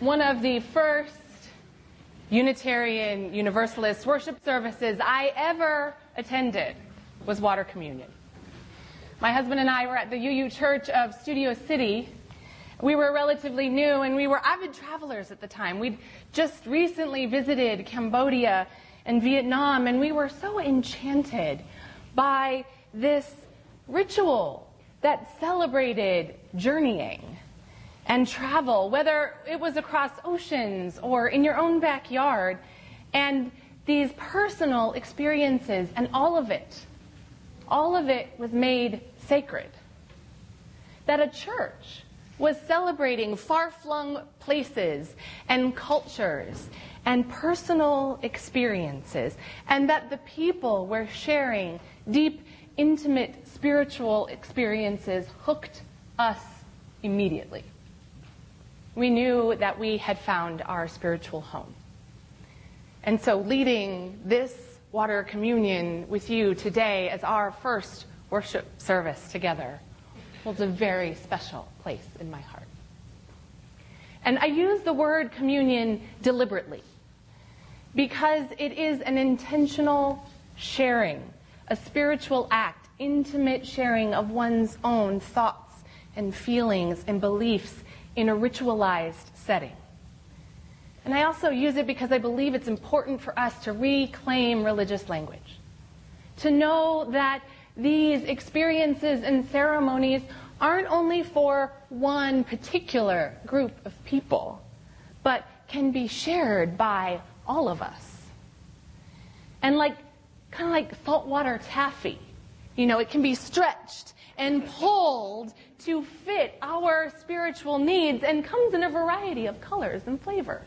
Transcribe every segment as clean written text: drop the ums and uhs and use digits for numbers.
one of the first Unitarian Universalist worship services I ever attended was water communion. My husband and I were at the UU Church of Studio City. We were relatively new, and we were avid travelers at the time. We'd just recently visited Cambodia and Vietnam, and we were so enchanted by this ritual that celebrated journeying and travel, whether it was across oceans or in your own backyard, and these personal experiences, and all of it was made sacred. That a church was celebrating far-flung places and cultures and personal experiences, and that the people were sharing deep, intimate spiritual experiences hooked us immediately. We knew that we had found our spiritual home. And so leading this water communion with you today as our first worship service together holds a very special place in my heart. And I use the word communion deliberately because it is an intentional sharing, a spiritual act, intimate sharing of one's own thoughts and feelings and beliefs in a ritualized setting. And I also use it because I believe it's important for us to reclaim religious language, to know that these experiences and ceremonies aren't only for one particular group of people, but can be shared by all of us. And kind of like saltwater taffy, it can be stretched and pulled to fit our spiritual needs and comes in a variety of colors and flavors.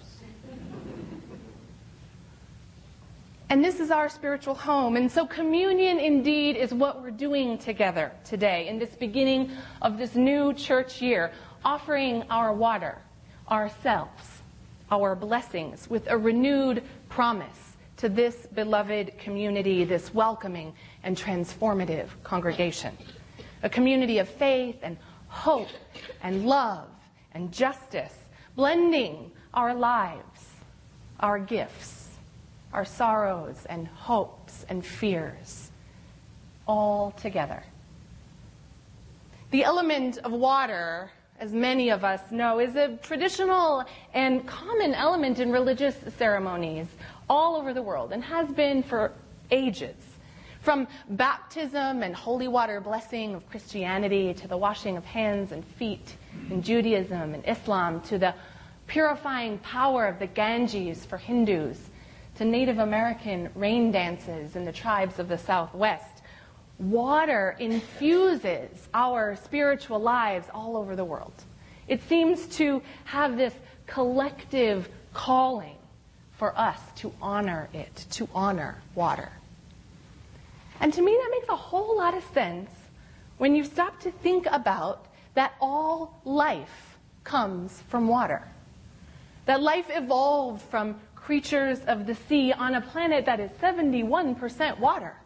And this is our spiritual home. And so communion indeed is what we're doing together today in this beginning of this new church year, offering our water, ourselves, our blessings with a renewed promise to this beloved community, this welcoming and transformative congregation. A community of faith and hope and love and justice, blending our lives, our gifts, our sorrows and hopes and fears, all together. The element of water, as many of us know, is a traditional and common element in religious ceremonies all over the world and has been for ages. From baptism and holy water blessing of Christianity to the washing of hands and feet in Judaism and Islam to the purifying power of the Ganges for Hindus to Native American rain dances in the tribes of the Southwest, water infuses our spiritual lives all over the world. It seems to have this collective calling for us to honor it, to honor water. And to me, that makes a whole lot of sense when you stop to think about that all life comes from water. That life evolved from creatures of the sea on a planet that is 71% water.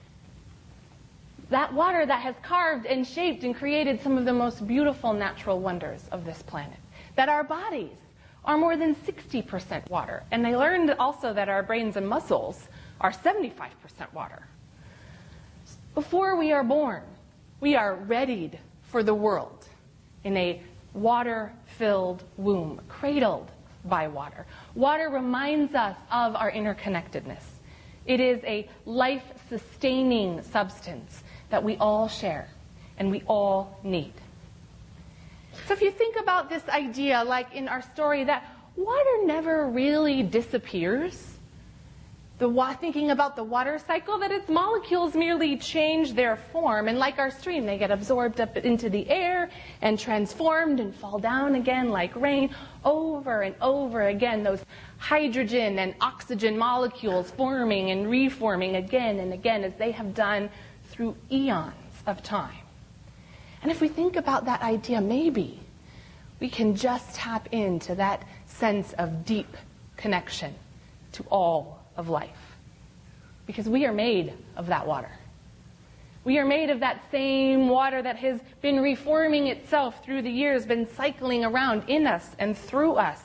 That water that has carved and shaped and created some of the most beautiful natural wonders of this planet. That our bodies are more than 60% water. And they learned also that our brains and muscles are 75% water. Before we are born, we are readied for the world in a water-filled womb, cradled by water. Water reminds us of our interconnectedness. It is a life-sustaining substance that we all share and we all need. So if you think about this idea, like in our story, that water never really disappears, thinking about the water cycle, that its molecules merely change their form, and like our stream, they get absorbed up into the air and transformed and fall down again like rain over and over again, those hydrogen and oxygen molecules forming and reforming again and again as they have done through eons of time. And if we think about that idea, maybe we can just tap into that sense of deep connection to all of life. Because we are made of that water. We are made of that same water that has been reforming itself through the years, been cycling around in us and through us.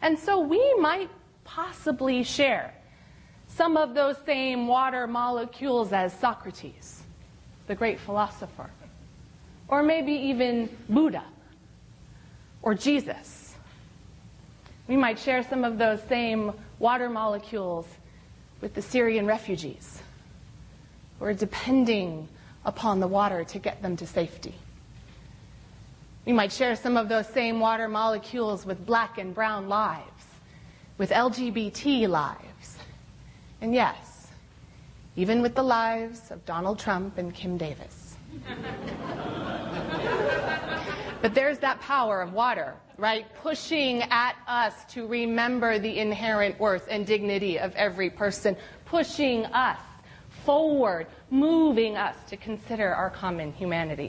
And so we might possibly share some of those same water molecules as Socrates, the great philosopher, or maybe even Buddha or Jesus. We might share some of those same water molecules with the Syrian refugees who are depending upon the water to get them to safety. We might share some of those same water molecules with black and brown lives, with LGBT lives, and yes, even with the lives of Donald Trump and Kim Davis. But there's that power of water, right? Pushing at us to remember the inherent worth and dignity of every person, pushing us forward, moving us to consider our common humanity.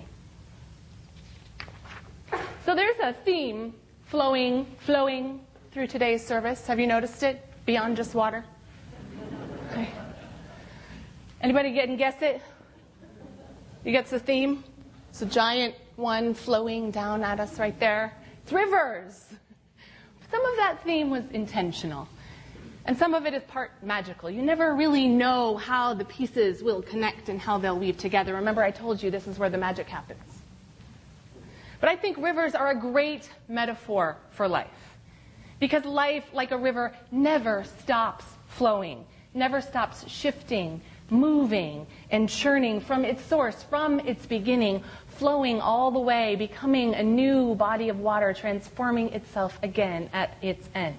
So there's a theme flowing through today's service. Have you noticed it? Beyond just water? Okay. Anybody guess it? You get the theme? It's a giant one flowing down at us right there. It's rivers. Some of that theme was intentional. And some of it is part magical. You never really know how the pieces will connect and how they'll weave together. Remember, I told you this is where the magic happens. But I think rivers are a great metaphor for life. Because life, like a river, never stops flowing, never stops shifting, moving, and churning from its source, from its beginning, flowing all the way, becoming a new body of water, transforming itself again at its end.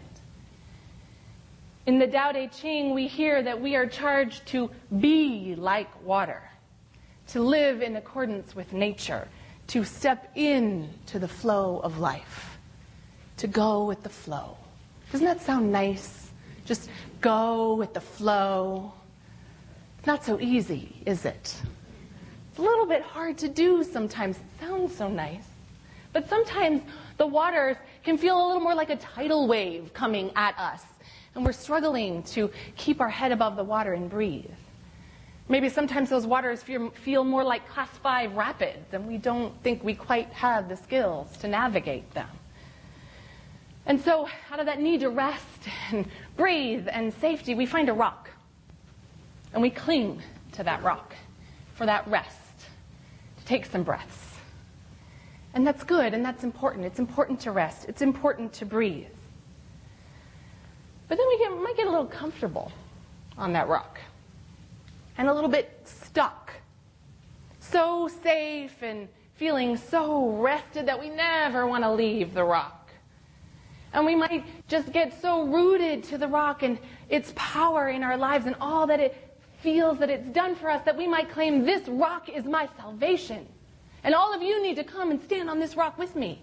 In the Tao Te Ching, we hear that we are charged to be like water, to live in accordance with nature, to step into the flow of life, to go with the flow. Doesn't that sound nice? Just go with the flow. It's not so easy, is it? It's a little bit hard to do sometimes. It sounds so nice. But sometimes the waters can feel a little more like a tidal wave coming at us, and we're struggling to keep our head above the water and breathe. Maybe sometimes those waters feel more like Class 5 rapids, and we don't think we quite have the skills to navigate them. And so, out of that need to rest and breathe and safety, we find a rock. And we cling to that rock for that rest, to take some breaths. And that's good, and that's important. It's important to rest. It's important to breathe. But then we might get a little comfortable on that rock. And a little bit stuck. So safe and feeling so rested that we never want to leave the rock. And we might just get so rooted to the rock and its power in our lives and all that it feels that it's done for us that we might claim, this rock is my salvation. And all of you need to come and stand on this rock with me.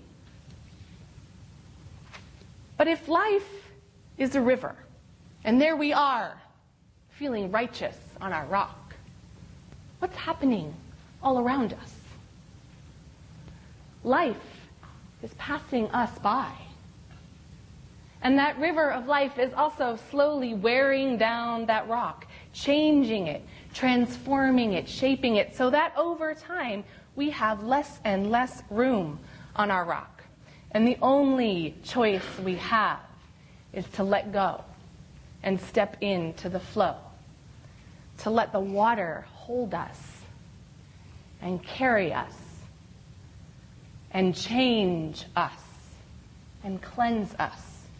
But if life is a river, and there we are, feeling righteous on our rock, what's happening all around us? Life is passing us by. And that river of life is also slowly wearing down that rock, changing it, transforming it, shaping it, so that over time we have less and less room on our rock. And the only choice we have is to let go and step into the flow, to let the water hold us and carry us and change us and cleanse us.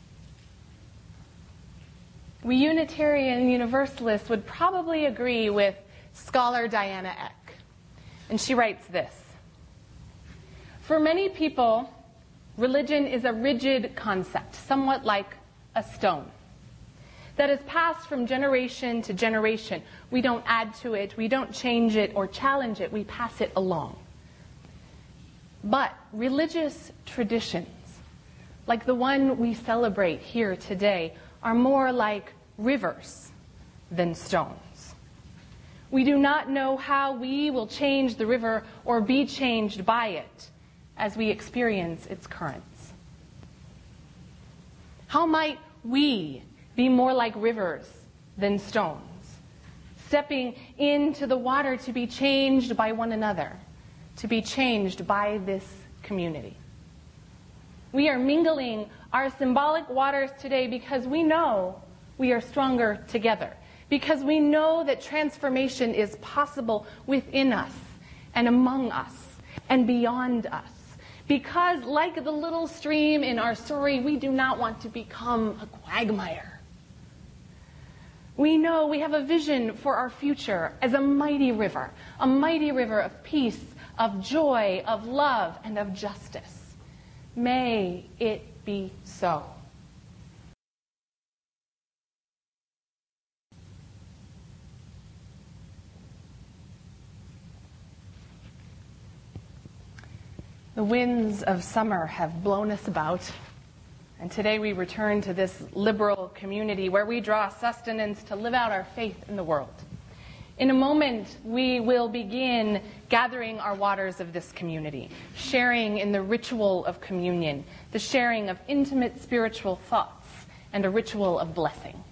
We Unitarian Universalists would probably agree with scholar Diana Eck. And she writes this: for many people, religion is a rigid concept, somewhat like a stone, that is passed from generation to generation. We don't add to it, we don't change it or challenge it, we pass it along. But religious traditions, like the one we celebrate here today, are more like rivers than stones. We do not know how we will change the river or be changed by it as we experience its currents. How might we be more like rivers than stones, stepping into the water to be changed by one another, to be changed by this community? We are mingling our symbolic waters today because we know we are stronger together. Because we know that transformation is possible within us and among us and beyond us. Because, like the little stream in our story, we do not want to become a quagmire. We know we have a vision for our future as a mighty river of peace, of joy, of love, and of justice. May it be so. The winds of summer have blown us about, and today we return to this liberal community where we draw sustenance to live out our faith in the world. In a moment, we will begin gathering our waters of this community, sharing in the ritual of communion, the sharing of intimate spiritual thoughts, and a ritual of blessing.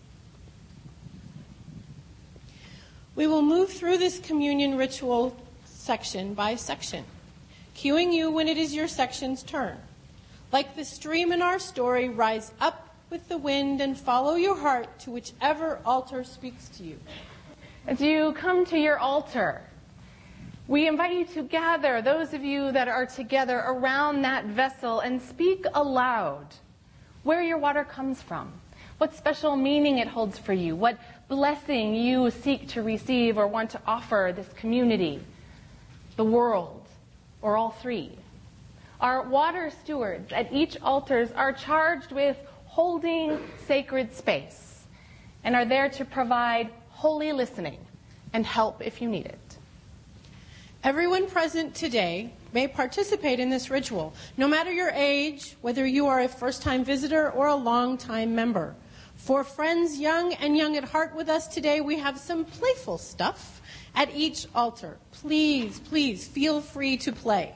We will move through this communion ritual section by section, cueing you when it is your section's turn. Like the stream in our story, rise up with the wind and follow your heart to whichever altar speaks to you. As you come to your altar, we invite you to gather, those of you that are together, around that vessel and speak aloud where your water comes from, what special meaning it holds for you, what blessing you seek to receive or want to offer this community, the world, or all three. Our water stewards at each altar are charged with holding sacred space and are there to provide holy listening and help if you need it. Everyone present today may participate in this ritual, no matter your age, whether you are a first-time visitor or a long-time member. For friends young and young at heart with us today, we have some playful stuff at each altar. Please, please feel free to play.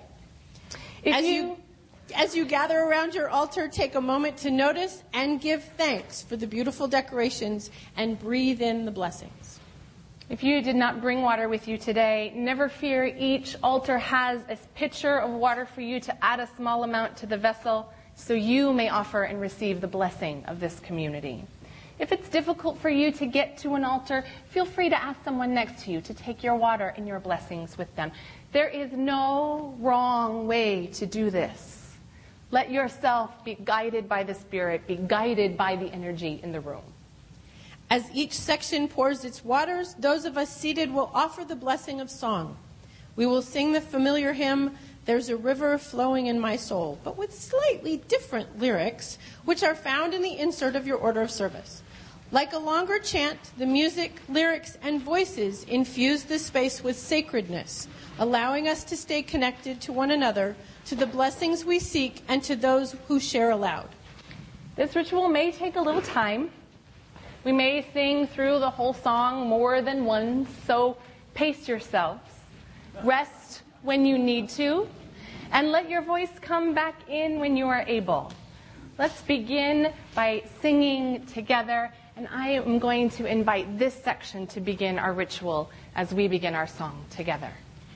As you gather around your altar, take a moment to notice and give thanks for the beautiful decorations and breathe in the blessings. If you did not bring water with you today, never fear. Each altar has a pitcher of water for you to add a small amount to the vessel so you may offer and receive the blessing of this community. If it's difficult for you to get to an altar, feel free to ask someone next to you to take your water and your blessings with them. There is no wrong way to do this. Let yourself be guided by the Spirit, be guided by the energy in the room. As each section pours its waters, those of us seated will offer the blessing of song. We will sing the familiar hymn, "There's a River Flowing in My Soul," but with slightly different lyrics, which are found in the insert of your order of service. Like a longer chant, the music, lyrics, and voices infuse this space with sacredness, allowing us to stay connected to one another, to the blessings we seek, and to those who share aloud. This ritual may take a little time. We may sing through the whole song more than once, so pace yourselves. Rest when you need to, and let your voice come back in when you are able. Let's begin by singing together, and I am going to invite this section to begin our ritual as we begin our song together.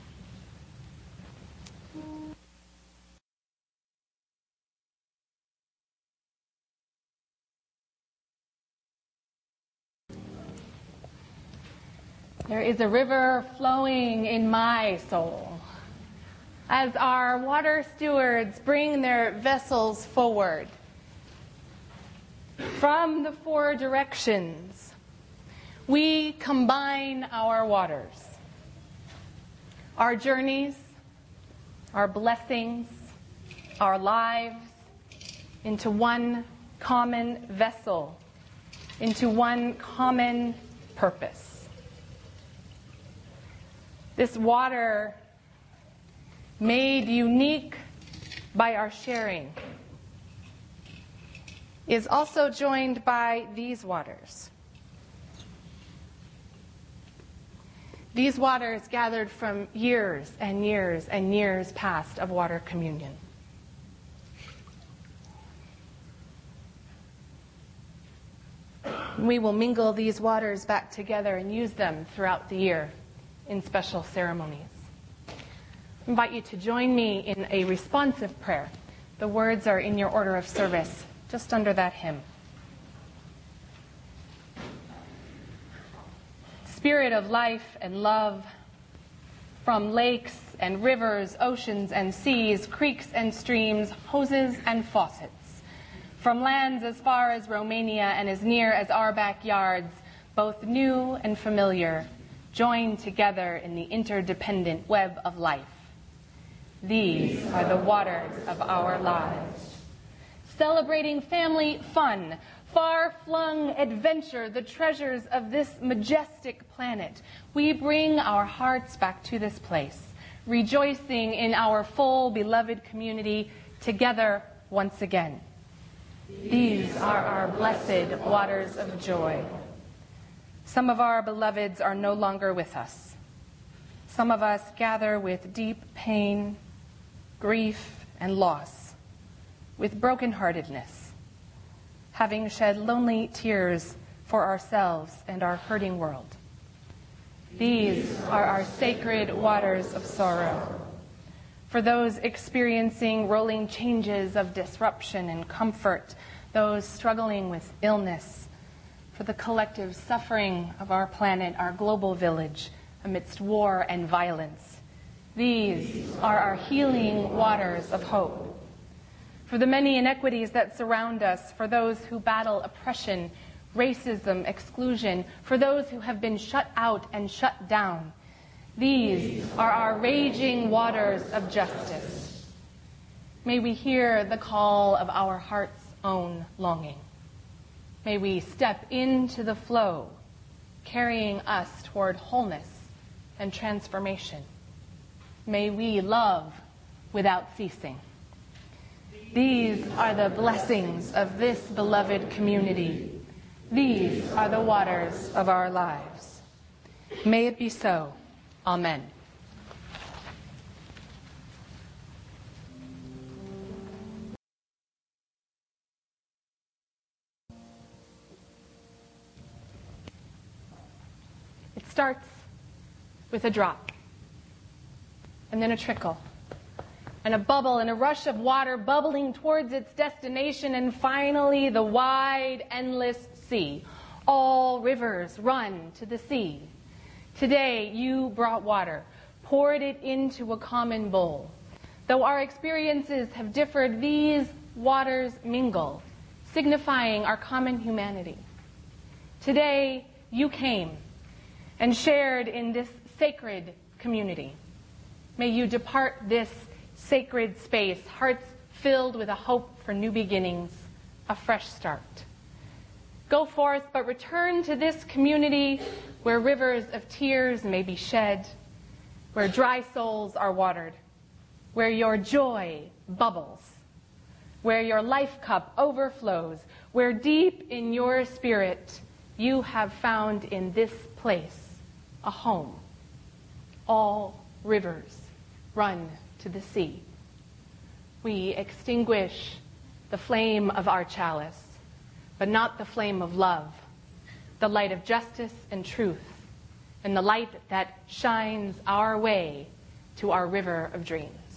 There is a river flowing in my soul. As our water stewards bring their vessels forward from the four directions, we combine our waters, our journeys, our blessings, our lives into one common vessel, into one common purpose. This water, made unique by our sharing, is also joined by these waters. These waters gathered from years and years and years past of water communion. We will mingle these waters back together and use them throughout the year in special ceremonies. I invite you to join me in a responsive prayer. The words are in your order of service, just under that hymn. Spirit of life and love, from lakes and rivers, oceans and seas, creeks and streams, hoses and faucets, from lands as far as Romania and as near as our backyards, both new and familiar, joined together in the interdependent web of life. These are the waters of our lives. Celebrating family fun, far-flung adventure, the treasures of this majestic planet, we bring our hearts back to this place, rejoicing in our full beloved community together once again. These are our blessed waters of joy. Some of our beloveds are no longer with us. Some of us gather with deep pain, grief, and loss, with brokenheartedness, having shed lonely tears for ourselves and our hurting world. These are our sacred waters of sorrow. For those experiencing rolling changes of disruption and comfort, those struggling with illness, for the collective suffering of our planet, our global village, amidst war and violence. These are our healing waters of hope. For the many inequities that surround us, for those who battle oppression, racism, exclusion, for those who have been shut out and shut down, these are our raging waters of justice. May we hear the call of our heart's own longing. May we step into the flow, carrying us toward wholeness and transformation. May we love without ceasing. These are the blessings of this beloved community. These are the waters of our lives. May it be so. Amen. It starts with a drop, and then a trickle, and a bubble, and a rush of water bubbling towards its destination, and finally the wide, endless sea. All rivers run to the sea. Today, you brought water, poured it into a common bowl. Though our experiences have differed, these waters mingle, signifying our common humanity. Today, you came and shared in this sacred community. May you depart this sacred space, hearts filled with a hope for new beginnings, a fresh start. Go forth, but return to this community where rivers of tears may be shed, where dry souls are watered, where your joy bubbles, where your life cup overflows, where deep in your spirit you have found in this place a home. All rivers run to the sea. We extinguish the flame of our chalice, but not the flame of love, the light of justice and truth, and the light that shines our way to our river of dreams.